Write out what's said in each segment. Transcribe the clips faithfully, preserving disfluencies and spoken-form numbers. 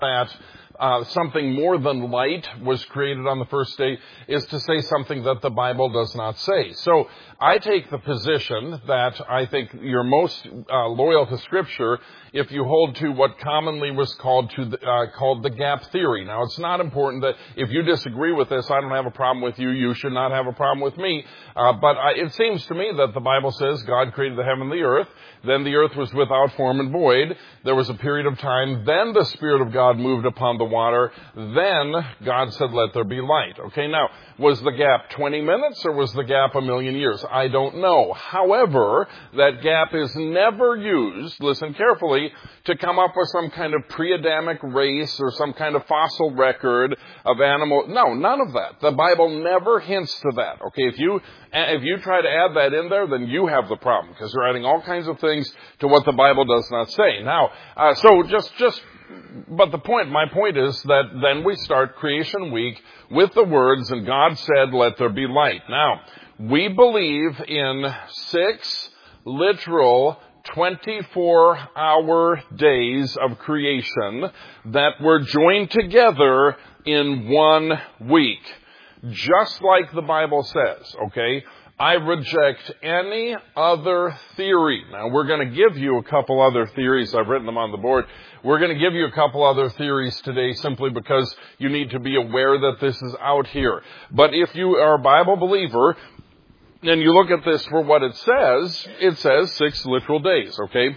that uh, something more than light was created on the first day is to say something that the Bible does not say. So I take the position that I think you're most uh, loyal to Scripture if you hold to what commonly was called to the, uh, called the gap theory. Now, it's not important that if you disagree with this, I don't have a problem with you. You should not have a problem with me. Uh, but I, it seems to me that the Bible says God created the heaven and the earth. Then the earth was without form and void. There was a period of time. Then the Spirit of God moved upon the water. Then God said, let there be light. Okay, now, was the gap twenty minutes or was the gap a million years? I don't know. However, that gap is never used, listen carefully, to come up with some kind of pre-Adamic race or some kind of fossil record of animal. No, none of that. The Bible never hints to that. Okay, if you if you try to add that in there, then you have the problem because you're adding all kinds of things to what the Bible does not say. Now, uh, so just just. But the point, my point is that then we start Creation Week with the words, and God said, let there be light. Now, we believe in six literal twenty-four hour days of creation that were joined together in one week. Just like the Bible says, okay? I reject any other theory. Now, we're going to give you a couple other theories. I've written them on the board. We're going to give you a couple other theories today simply because you need to be aware that this is out here. But if you are a Bible believer and you look at this for what it says, it says six literal days, okay?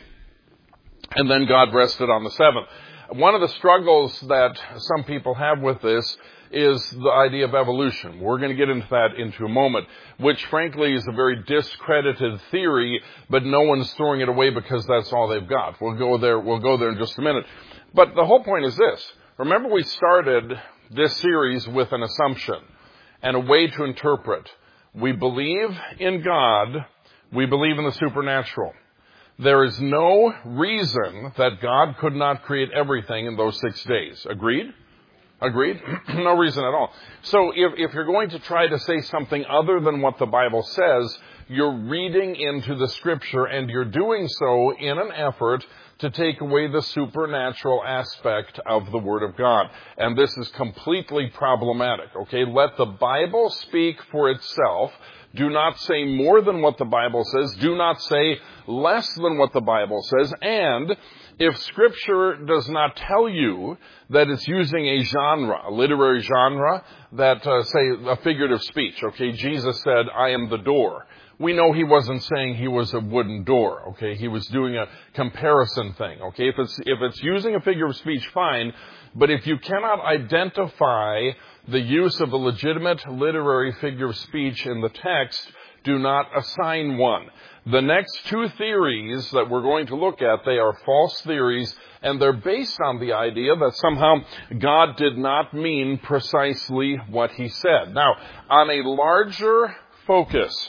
And then God rested on the seventh. One of the struggles that some people have with this is the idea of evolution. We're going to get into that into a moment, which frankly is a very discredited theory, but no one's throwing it away because that's all they've got. We'll go there, we'll go there in just a minute. But the whole point is this. Remember, we started this series with an assumption and a way to interpret. We believe in God. We believe in the supernatural. There is no reason that God could not create everything in those six days. Agreed? Agreed? No reason at all. So if, if you're going to try to say something other than what the Bible says, you're reading into the Scripture, and you're doing so in an effort to take away the supernatural aspect of the Word of God. And this is completely problematic, okay? Let the Bible speak for itself. Do not say more than what the Bible says. Do not say less than what the Bible says. And if Scripture does not tell you that it's using a genre, a literary genre, that, uh, say, a figurative speech, okay, Jesus said, I am the door. We know he wasn't saying he was a wooden door, okay? He was doing a comparison thing, okay? If it's, if it's using a figure of speech, fine. But if you cannot identify the use of a legitimate literary figure of speech in the text, do not assign one. The next two theories that we're going to look at, they are false theories, and they're based on the idea that somehow God did not mean precisely what he said. Now, on a larger focus,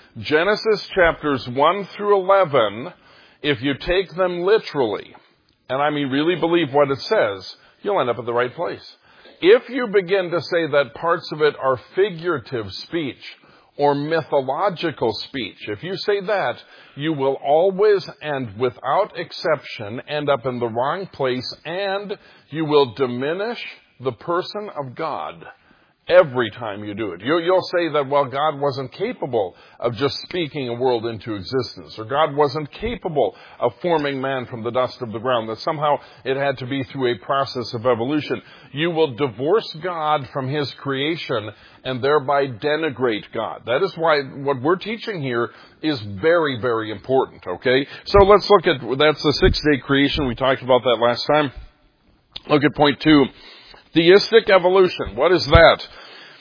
Genesis chapters one through eleven, if you take them literally, and I mean really believe what it says, you'll end up at the right place. If you begin to say that parts of it are figurative speech or mythological speech, if you say that, you will always and without exception end up in the wrong place, and you will diminish the person of God every time you do it. You, you'll say that, well, God wasn't capable of just speaking a world into existence, or God wasn't capable of forming man from the dust of the ground, that somehow it had to be through a process of evolution. You will divorce God from his creation and thereby denigrate God. That is why what we're teaching here is very, very important, okay? So let's look at, that's the six-day creation. We talked about that last time. Look at point two. Theistic evolution. What is that?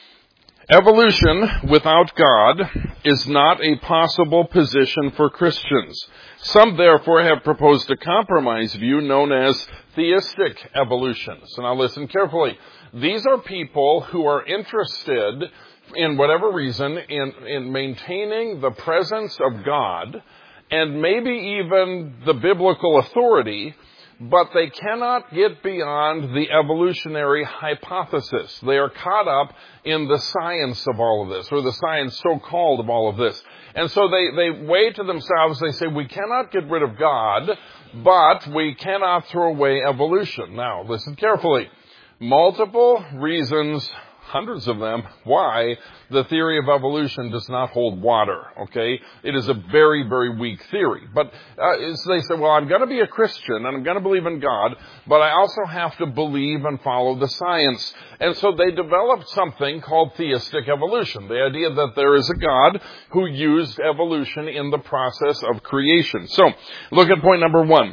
Evolution without God is not a possible position for Christians. Some, therefore, have proposed a compromise view known as theistic evolution. So now listen carefully. These are people who are interested, in whatever reason, in, in maintaining the presence of God and maybe even the biblical authority, but they cannot get beyond the evolutionary hypothesis. They are caught up in the science of all of this, or the science so-called of all of this. And so they, they weigh to themselves, they say, we cannot get rid of God, but we cannot throw away evolution. Now, listen carefully. Multiple reasons, hundreds of them, why the theory of evolution does not hold water, okay? It is a very, very weak theory. But uh, so they say, well, I'm going to be a Christian, and I'm going to believe in God, but I also have to believe and follow the science. And so they developed something called theistic evolution, the idea that there is a God who used evolution in the process of creation. So, look at point number one.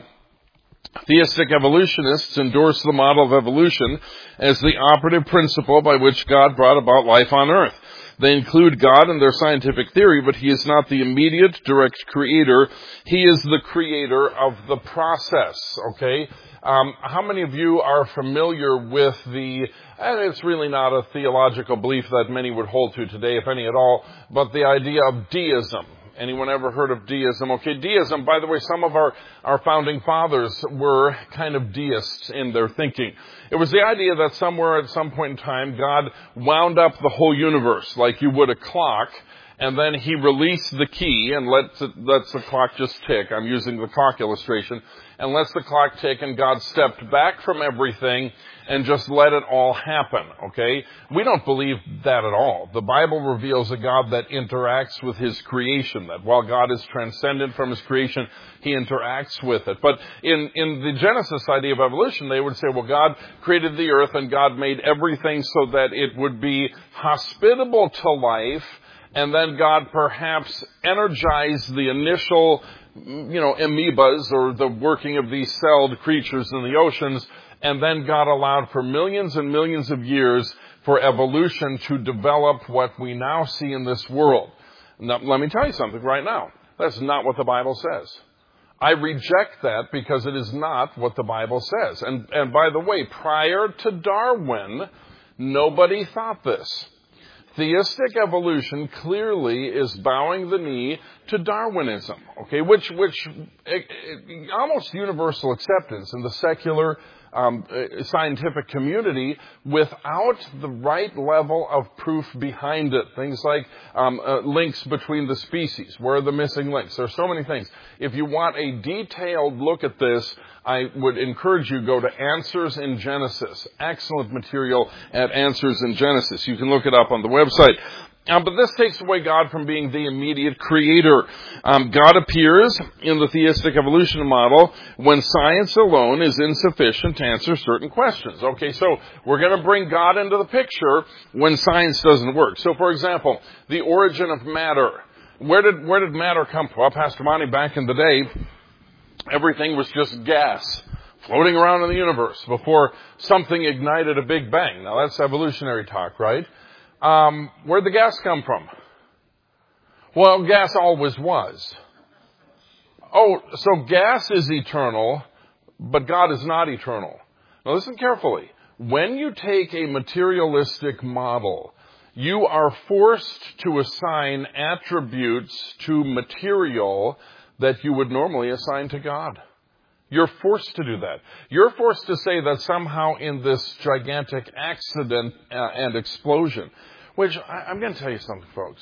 Theistic evolutionists endorse the model of evolution as the operative principle by which God brought about life on earth. They include God in their scientific theory, but he is not the immediate, direct creator. He is the creator of the process, okay? Um, how many of you are familiar with the, and it's really not a theological belief that many would hold to today, if any at all, but the idea of deism. Anyone ever heard of deism? Okay, deism, by the way, some of our, our founding fathers were kind of deists in their thinking. It was the idea that somewhere at some point in time, God wound up the whole universe like you would a clock, and then he released the key and lets, it, lets the clock just tick. I'm using the clock illustration. And lets the clock tick, and God stepped back from everything and just let it all happen, okay? We don't believe that at all. The Bible reveals a God that interacts with his creation, that while God is transcendent from his creation, he interacts with it. But in, in the Genesis idea of evolution, they would say, well, God created the earth, and God made everything so that it would be hospitable to life, and then God perhaps energized the initial, you know, amoebas, or the working of these celled creatures in the oceans, and then God allowed for millions and millions of years for evolution to develop what we now see in this world. Now, let me tell you something right now. That's not what the Bible says. I reject that because it is not what the Bible says. And, and by the way, prior to Darwin, nobody thought this. Theistic evolution clearly is bowing the knee to Darwinism, okay, which, which it, it, almost universal acceptance in the secular um, scientific community without the right level of proof behind it. Things like um, uh, links between the species. Where are the missing links? There are so many things. If you want a detailed look at this, I would encourage you to go to Answers in Genesis. Excellent material at Answers in Genesis. You can look it up on the website. Um, but this takes away God from being the immediate creator. Um, God appears in the theistic evolution model when science alone is insufficient to answer certain questions. Okay, so we're going to bring God into the picture when science doesn't work. So, for example, the origin of matter. Where did where did matter come from? Well, Pastor Monty, back in the day, everything was just gas floating around in the universe before something ignited a big bang. Now, that's evolutionary talk, right? Um, where'd the gas come from? Well, gas always was. Oh, so gas is eternal, but God is not eternal. Now, listen carefully. When you take a materialistic model, you are forced to assign attributes to material that you would normally assign to God. You're forced to do that. You're forced to say that somehow in this gigantic accident uh, and explosion, which I, I'm going to tell you something, folks.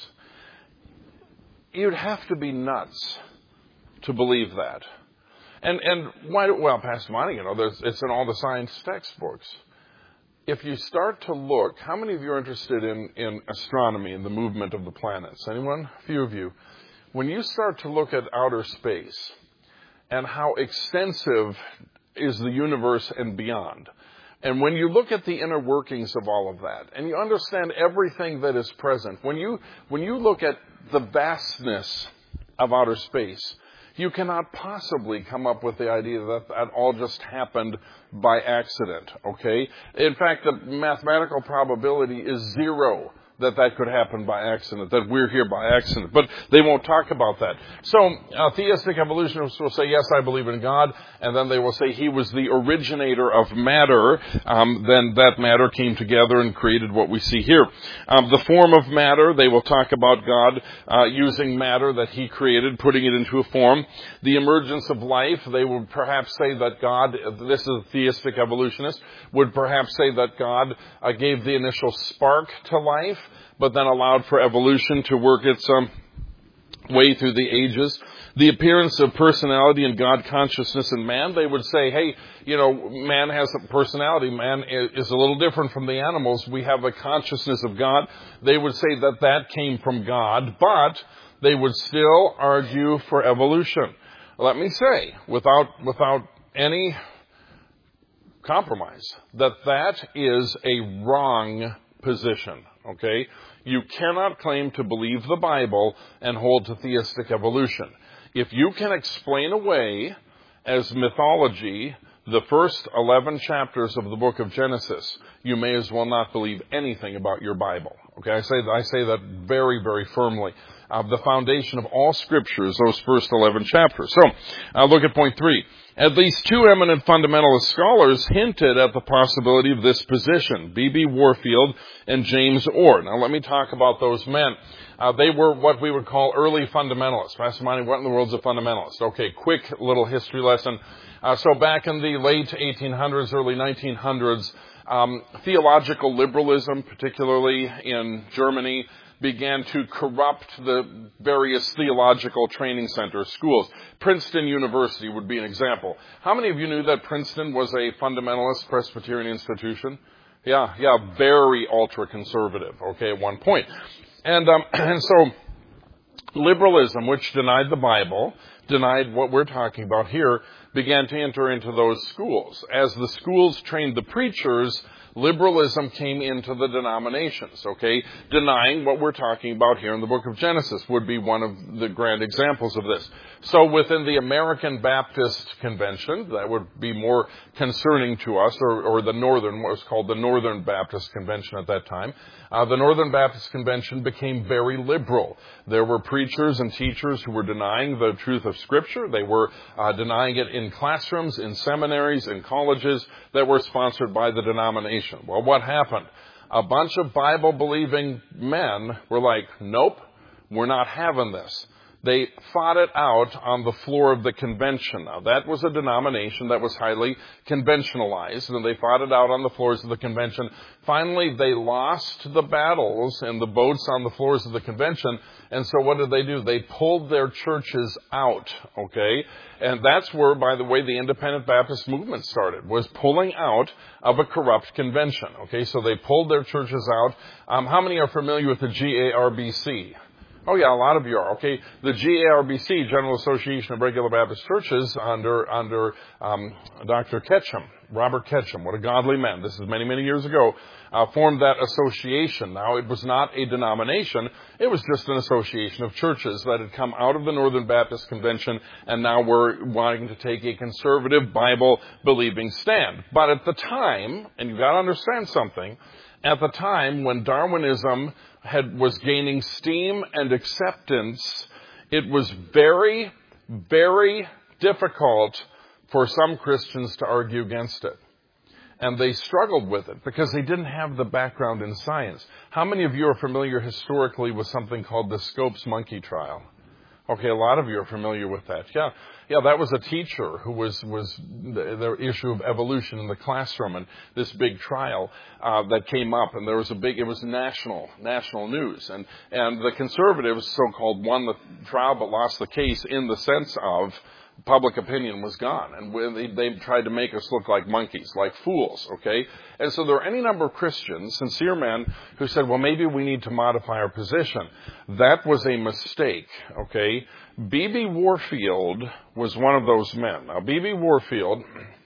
You'd have to be nuts to believe that. And and why? Well, Pastor Monty, you know, there's, it's in all the science textbooks. If you start to look, how many of you are interested in, in astronomy and the movement of the planets? Anyone? A few of you. When you start to look at outer space and how extensive is the universe and beyond, and when you look at the inner workings of all of that, and you understand everything that is present, when you when you look at the vastness of outer space, you cannot possibly come up with the idea that that all just happened by accident, okay? In fact, the mathematical probability is zero that that could happen by accident, that we're here by accident. But they won't talk about that. So uh, theistic evolutionists will say, yes, I believe in God, and then they will say he was the originator of matter. Um, then that matter came together and created what we see here. Um, the form of matter, they will talk about God uh, using matter that he created, putting it into a form. The emergence of life, they will perhaps say that God, this is a theistic evolutionist, would perhaps say that God uh, gave the initial spark to life, but then allowed for evolution to work its um, way through the ages. The appearance of personality and God consciousness in man, they would say, hey, you know, man has a personality. Man is a little different from the animals. We have a consciousness of God. They would say that that came from God, but they would still argue for evolution. Let me say, without without any compromise, that that is a wrong position, okay? You cannot claim to believe the Bible and hold to theistic evolution. If you can explain away as mythology the first eleven chapters of the book of Genesis, you may as well not believe anything about your Bible. Okay, I say I say that very, very firmly. Uh, the foundation of all Scripture is those first eleven chapters. So, uh, look at point three. At least two eminent fundamentalist scholars hinted at the possibility of this position, B B Warfield and James Orr. Now, let me talk about those men. Uh, they were what we would call early fundamentalists. Pastor Monty, what in the world is a fundamentalist? Okay, quick little history lesson. Uh, so back in the late eighteen hundreds, early nineteen hundreds, um, theological liberalism, particularly in Germany, began to corrupt the various theological training centers, schools. Princeton University would be an example. How many of you knew that Princeton was a fundamentalist Presbyterian institution? Yeah, yeah, very ultra-conservative, okay, at one point. And, um, and so liberalism, which denied the Bible, denied what we're talking about here, began to enter into those schools. As the schools trained the preachers, liberalism came into the denominations, okay? Denying what we're talking about here in the book of Genesis would be one of the grand examples of this. So within the American Baptist Convention, that would be more concerning to us, or, or the Northern, what was called the Northern Baptist Convention at that time, uh, the Northern Baptist Convention became very liberal. There were preachers and teachers who were denying the truth of Scripture. They were uh, denying it in classrooms, in seminaries, in colleges that were sponsored by the denomination. Well, what happened? A bunch of Bible-believing men were like, nope, we're not having this. They fought it out on the floor of the convention. Now, that was a denomination that was highly conventionalized, and they fought it out on the floors of the convention. Finally, they lost the battles and the votes on the floors of the convention, and so what did they do? They pulled their churches out, okay? And that's where, by the way, the Independent Baptist movement started, was pulling out of a corrupt convention, okay? So they pulled their churches out. Um, how many are familiar with the G A R B C? Oh, yeah, a lot of you are. Okay, the G A R B C, General Association of Regular Baptist Churches, under under um, Doctor Ketchum, Robert Ketchum, what a godly man. This is many, many years ago, uh, formed that association. Now, it was not a denomination. It was just an association of churches that had come out of the Northern Baptist Convention and now were wanting to take a conservative, Bible-believing stand. But at the time, and you've got to understand something, at the time when Darwinism had was gaining steam and acceptance, it was very, very difficult for some Christians to argue against it. And they struggled with it because they didn't have the background in science. How many of you are familiar historically with something called the Scopes monkey trial? Okay, a lot of you are familiar with that. Yeah, yeah, that was a teacher who was was the, the issue of evolution in the classroom, and this big trial uh, that came up, and there was a big, it was national national news, and and the conservatives, so-called, won the trial but lost the case in the sense of public opinion was gone, and they, they tried to make us look like monkeys, like fools, okay? And so there are any number of Christians, sincere men, who said, well, maybe we need to modify our position. That was a mistake, okay? B B Warfield was one of those men. Now, B B Warfield,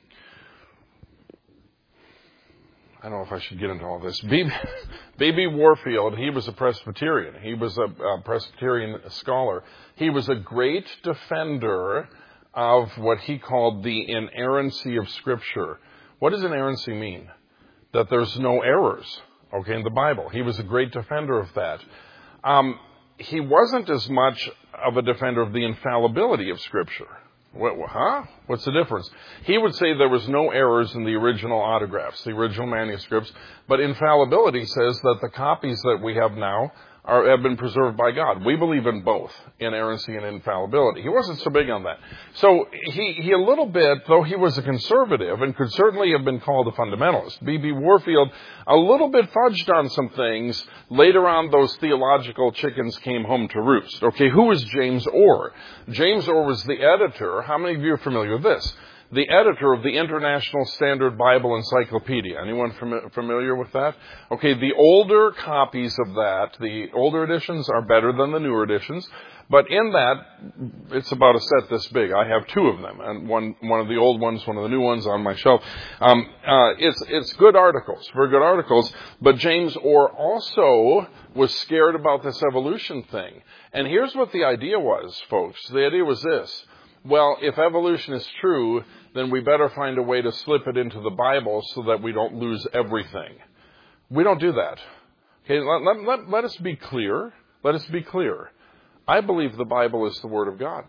I don't know if I should get into all this. B B Warfield, he was a Presbyterian. He was a, a Presbyterian scholar. He was a great defender of what he called the inerrancy of Scripture. What does inerrancy mean? That there's no errors. okay, in the Bible. He was a great defender of that. Um, he wasn't as much of a defender of the infallibility of Scripture. What, huh? What's the difference? He would say there was no errors in the original autographs, the original manuscripts, but infallibility says that the copies that we have now are, have been preserved by God. We believe in both, inerrancy and infallibility. He wasn't so big on that. So he, he a little bit, though he was a conservative and could certainly have been called a fundamentalist, B B Warfield a little bit fudged on some things. Later on, those theological chickens came home to roost. Okay, who was James Orr? James Orr was the editor. How many of you are familiar with this? The editor of the International Standard Bible Encyclopedia. Anyone fam- familiar with that? Okay, the older copies of that, the older editions are better than the newer editions. But in that, it's about a set this big. I have two of them, and one one of the old ones, one of the new ones on my shelf. Um, uh, it's it's good articles, very good articles. But James Orr also was scared about this evolution thing. And here's what the idea was, folks. The idea was this. Well, if evolution is true, then we better find a way to slip it into the Bible so that we don't lose everything. We don't do that. Okay, let, let, let, let us be clear. Let us be clear. I believe the Bible is the Word of God.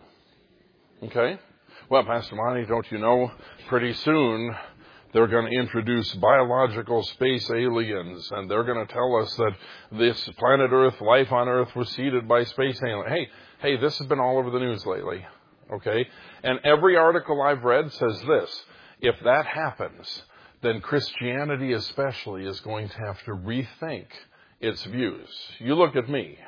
Okay? Well, Pastor Monty, don't you know, pretty soon they're going to introduce biological space aliens, and they're going to tell us that this planet Earth, life on Earth, was seeded by space aliens. Hey, hey, this has been all over the news lately. Okay? And every article I've read says this. If that happens, then Christianity especially is going to have to rethink its views. You look at me.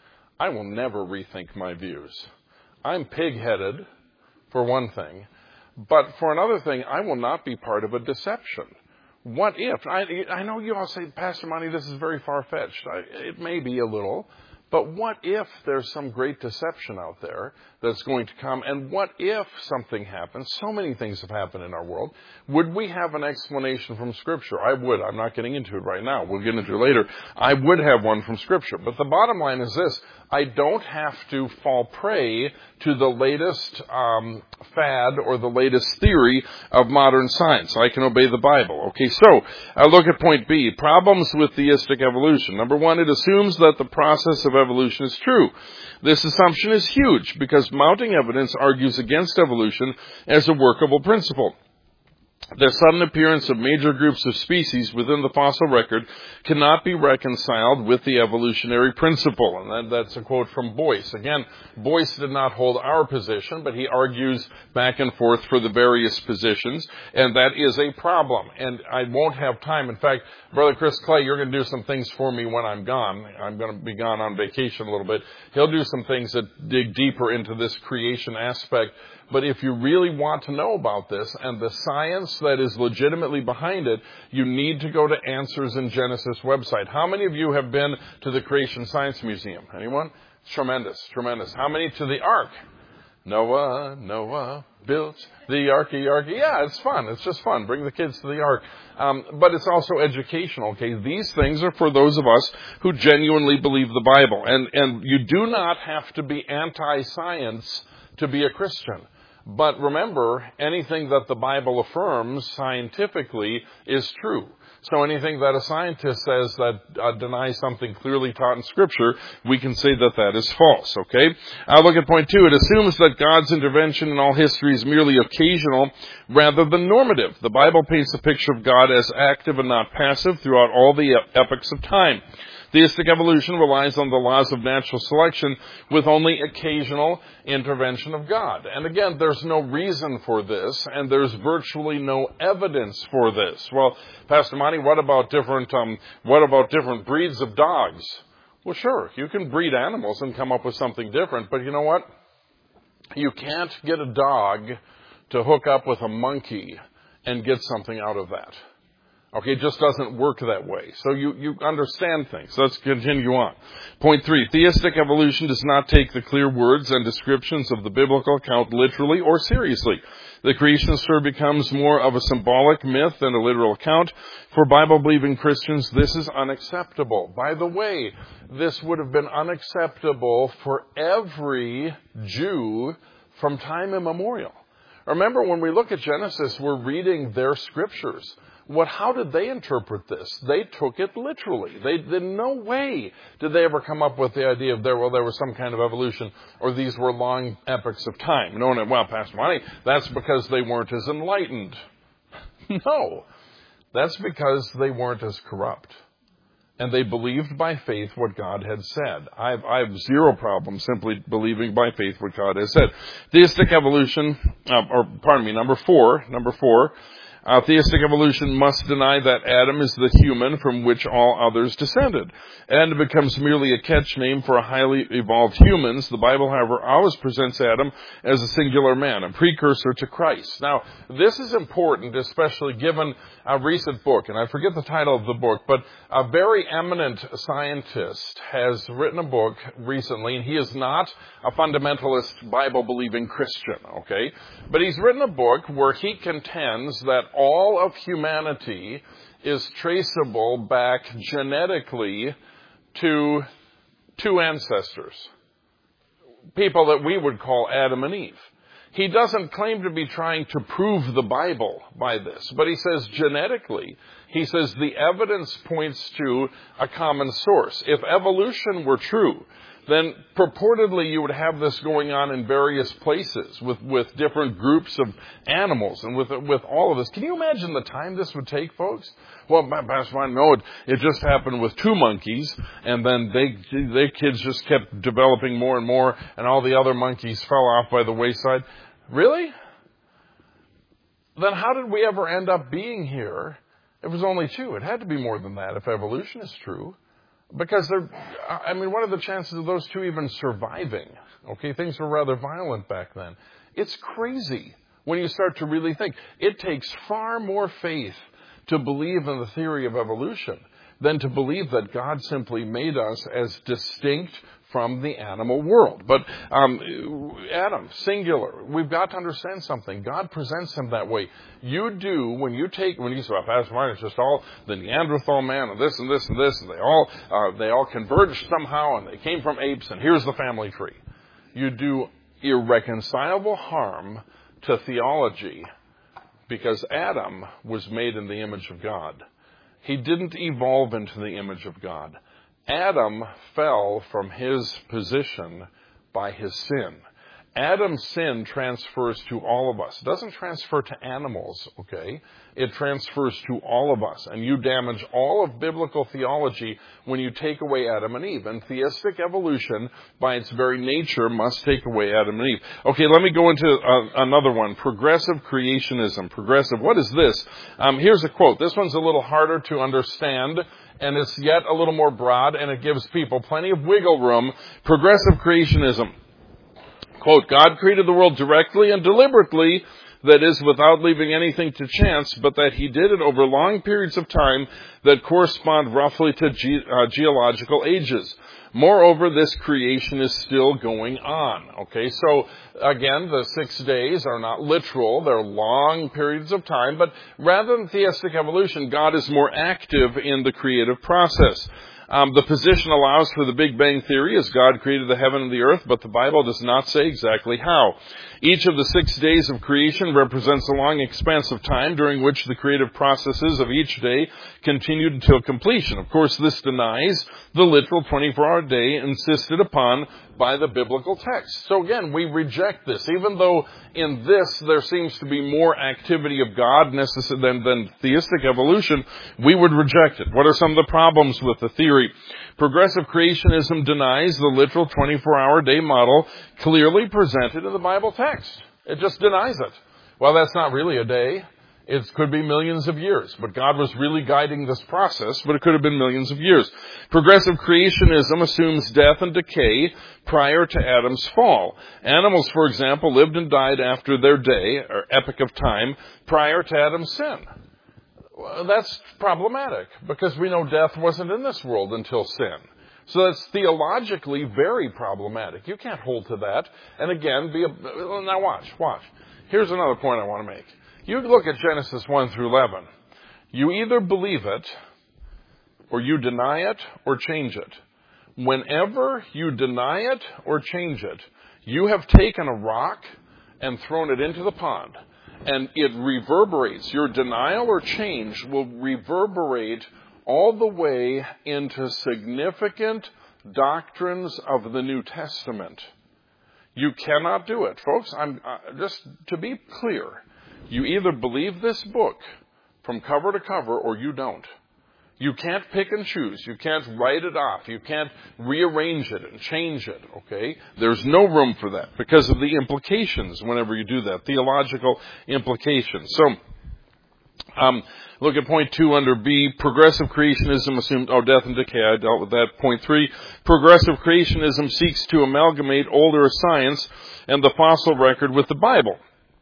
I will never rethink my views. I'm pig-headed, for one thing. But for another thing, I will not be part of a deception. What if? I, I know you all say, Pastor Monty, this is very far-fetched. I, it may be a little. But what if there's some great deception out there that's going to come? And what if something happens? So many things have happened in our world. Would we have an explanation from Scripture? I would. I'm not getting into it right now. We'll get into it later. I would have one from Scripture. But the bottom line is this. I don't have to fall prey to the latest um, fad or the latest theory of modern science. I can obey the Bible. Okay, so uh, look at point B. Problems with theistic evolution. Number one, it assumes that the process of evolution is true. This assumption is huge because mounting evidence argues against evolution as a workable principle. The sudden appearance of major groups of species within the fossil record cannot be reconciled with the evolutionary principle. And that, that's a quote from Boyce. Again, Boyce did not hold our position, but he argues back and forth for the various positions, and that is a problem. And I won't have time. In fact, Brother Chris Clay, you're going to do some things for me when I'm gone. I'm going to be gone on vacation a little bit. He'll do some things that dig deeper into this creation aspect. But if you really want to know about this and the science that is legitimately behind it, you need to go to Answers in Genesis website. How many of you have been to the Creation Science Museum? Anyone? It's tremendous, tremendous. How many to the Ark? Noah, Noah built the Arky Arky. Yeah, it's fun. It's just fun. Bring the kids to the Ark. Um, but it's also educational, okay? These things are for those of us who genuinely believe the Bible. And, and you do not have to be anti-science to be a Christian. But remember, anything that the Bible affirms scientifically is true. So anything that a scientist says that uh, denies something clearly taught in Scripture, we can say that that is false, okay? I'll look at point two. It assumes that God's intervention in all history is merely occasional rather than normative. The Bible paints a picture of God as active and not passive throughout all the epochs of time. Theistic evolution relies on the laws of natural selection with only occasional intervention of God. And again, there's no reason for this, and there's virtually no evidence for this. Well, Pastor Monty, what about different, um, what about different breeds of dogs? Well, sure, you can breed animals and come up with something different, but you know what? You can't get a dog to hook up with a monkey and get something out of that. Okay, it just doesn't work that way. So you, you understand things. Let's continue on. Point three, theistic evolution does not take the clear words and descriptions of the biblical account literally or seriously. The creation story becomes more of a symbolic myth than a literal account. For Bible-believing Christians, this is unacceptable. By the way, this would have been unacceptable for every Jew from time immemorial. Remember, when we look at Genesis, we're reading their scriptures. What, how did they interpret this? They took it literally. They, in no way did they ever come up with the idea of there, well, there was some kind of evolution, or these were long epochs of time. No, no, well, Pastor Monty, that's because they weren't as enlightened. No, that's because they weren't as corrupt. And they believed by faith what God had said. I have, I have zero problem simply believing by faith what God has said. Theistic evolution, uh, or pardon me, number four, number four, Uh, theistic evolution must deny that Adam is the human from which all others descended. And it becomes merely a catch name for highly evolved humans. The Bible, however, always presents Adam as a singular man, a precursor to Christ. Now, this is important, especially given a recent book, and I forget the title of the book, but a very eminent scientist has written a book recently, and he is not a fundamentalist Bible-believing Christian, okay? But he's written a book where he contends that all of humanity is traceable back genetically to two ancestors, people that we would call Adam and Eve. He doesn't claim to be trying to prove the Bible by this, but he says genetically, he says the evidence points to a common source. If evolution were true, then purportedly you would have this going on in various places with, with different groups of animals and with with all of this. Can you imagine the time this would take, folks? Well, Pastor Ron, no, it, it just happened with two monkeys, and then they their kids just kept developing more and more, and all the other monkeys fell off by the wayside. Really? Then how did we ever end up being here? It was only two. It had to be more than that if evolution is true. Because they're, I mean, what are the chances of those two even surviving? Okay, things were rather violent back then. It's crazy when you start to really think. It takes far more faith to believe in the theory of evolution than to believe that God simply made us as distinct from the animal world. But um, Adam, singular. We've got to understand something. God presents him that way. You do, when you take, when you say, well, Pastor Martin, it's just all the Neanderthal man and this and this and this, and they all, uh, they all converged somehow and they came from apes and here's the family tree. You do irreconcilable harm to theology because Adam was made in the image of God. He didn't evolve into the image of God. Adam fell from his position by his sin. Adam's sin transfers to all of us. It doesn't transfer to animals, okay? It transfers to all of us. And you damage all of biblical theology when you take away Adam and Eve. And theistic evolution, by its very nature, must take away Adam and Eve. Okay, let me go into uh, another one. Progressive creationism. Progressive, what is this? Um, here's a quote. This one's a little harder to understand, and it's yet a little more broad, and it gives people plenty of wiggle room. Progressive creationism. Quote, God created the world directly and deliberately, that is, without leaving anything to chance, but that he did it over long periods of time that correspond roughly to ge- uh, geological ages. Moreover, this creation is still going on. Okay, so again, the six days are not literal. They're long periods of time, but rather than theistic evolution, God is more active in the creative process. Um, the position allows for the Big Bang Theory as God created the heaven and the earth, but the Bible does not say exactly how. Each of the six days of creation represents a long expanse of time during which the creative processes of each day continued until completion. Of course, this denies the literal twenty-four hour day insisted upon by the biblical text. So again, we reject this. Even though in this there seems to be more activity of God necessary than, than theistic evolution, we would reject it. What are some of the problems with the theory? Progressive creationism denies the literal twenty-four hour day model clearly presented in the Bible text. It just denies it. Well, that's not really a day. It could be millions of years, but God was really guiding this process, but it could have been millions of years. Progressive creationism assumes death and decay prior to Adam's fall. Animals, for example, lived and died after their day, or epoch of time, prior to Adam's sin. Well, that's problematic, because we know death wasn't in this world until sin. So that's theologically very problematic. You can't hold to that. And again, be a, now watch, watch. Here's another point I want to make. You look at Genesis one through eleven. You either believe it, or you deny it, or change it. Whenever you deny it or change it, you have taken a rock and thrown it into the pond. And it reverberates. Your denial or change will reverberate all the way into significant doctrines of the New Testament. You cannot do it. Folks, I'm uh, just to be clear, you either believe this book from cover to cover or you don't. You can't pick and choose. You can't write it off. You can't rearrange it and change it, okay? There's no room for that because of the implications whenever you do that, theological implications. So, um, look at point two under B. Progressive creationism assumed, oh, death and decay. I dealt with that. Point three. Progressive creationism seeks to amalgamate older science and the fossil record with the Bible.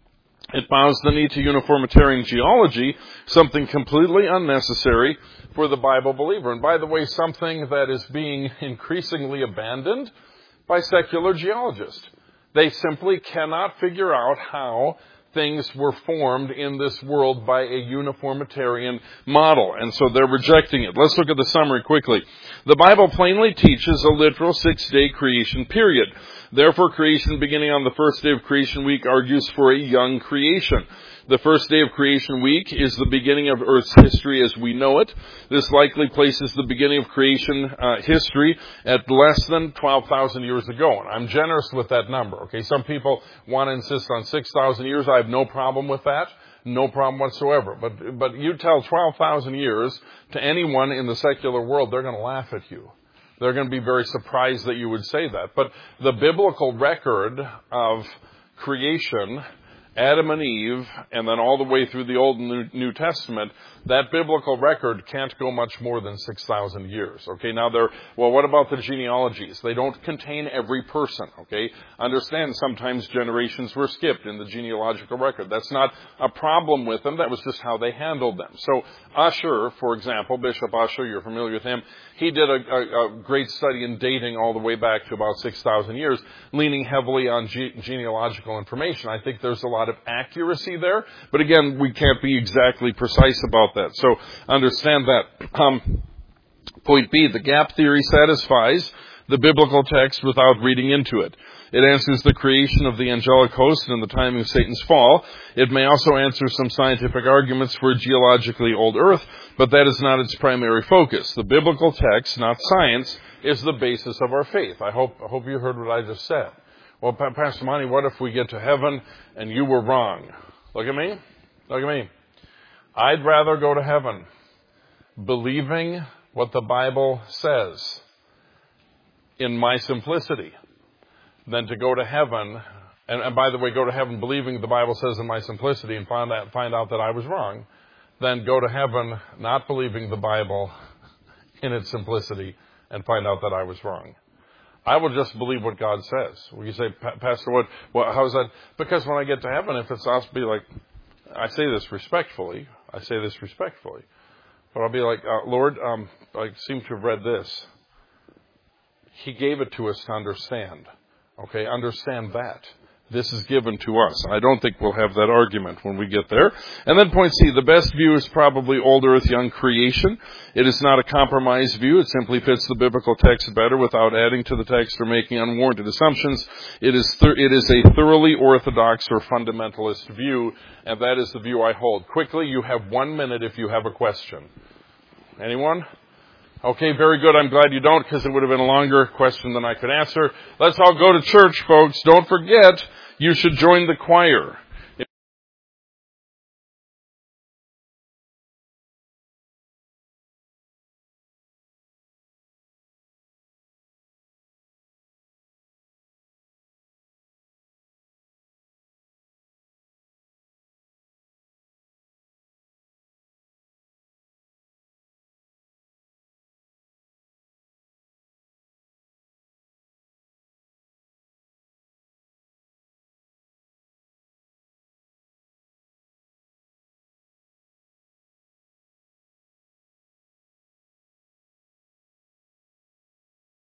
It bows the knee to uniformitarian geology, something completely unnecessary for the Bible believer. And by the way, something that is being increasingly abandoned by secular geologists. They simply cannot figure out how things were formed in this world by a uniformitarian model. And so they're rejecting it. Let's look at the summary quickly. The Bible plainly teaches a literal six-day creation period. Therefore, creation beginning on the first day of creation week argues for a young creation. The first day of creation week is the beginning of Earth's history as we know it. This likely places the beginning of creation uh, history at less than twelve thousand years ago. And I'm generous with that number. Okay, some people want to insist on six thousand years. I have no problem with that. No problem whatsoever. But but you tell twelve thousand years to anyone in the secular world, they're going to laugh at you. They're going to be very surprised that you would say that. But the biblical record of creation, Adam and Eve, and then all the way through the Old and New Testament, that biblical record can't go much more than six thousand years. Okay, now there, well, what about the genealogies? They don't contain every person, okay? Understand sometimes generations were skipped in the genealogical record. That's not a problem with them. That was just how they handled them. So Ussher, for example, Bishop Ussher, you're familiar with him, he did a, a, a great study in dating all the way back to about six thousand years, leaning heavily on ge- genealogical information. I think there's a lot of accuracy there, but again, we can't be exactly precise about that. So understand that. Um, point B, the gap theory satisfies the biblical text without reading into it. It answers the creation of the angelic host and the timing of Satan's fall. It may also answer some scientific arguments for a geologically old Earth, but that is not its primary focus. The biblical text, not science, is the basis of our faith. I hope, I hope you heard what I just said. Well, Pastor Monty, what if we get to heaven and you were wrong? Look at me. Look at me. I'd rather go to heaven believing what the Bible says in my simplicity than to go to heaven, and, and by the way, go to heaven believing the Bible says in my simplicity and find out, find out that I was wrong, than go to heaven not believing the Bible in its simplicity and find out that I was wrong. I will just believe what God says. Well, you say, Pastor, what, what, how is that? Because when I get to heaven, if it's, I'll be like, I say this respectfully, I say this respectfully, but I'll be like, uh, Lord, um, I seem to have read this. He gave it to us to understand. Okay, understand that. This is given to us. I don't think we'll have that argument when we get there. And then point C, the best view is probably old earth, young creation. It is not a compromised view. It simply fits the biblical text better without adding to the text or making unwarranted assumptions. It is th- it is a thoroughly orthodox or fundamentalist view, and that is the view I hold. Quickly, you have one minute if you have a question. Anyone? Okay, very good. I'm glad you don't, because it would have been a longer question than I could answer. Let's all go to church, folks. Don't forget, you should join the choir.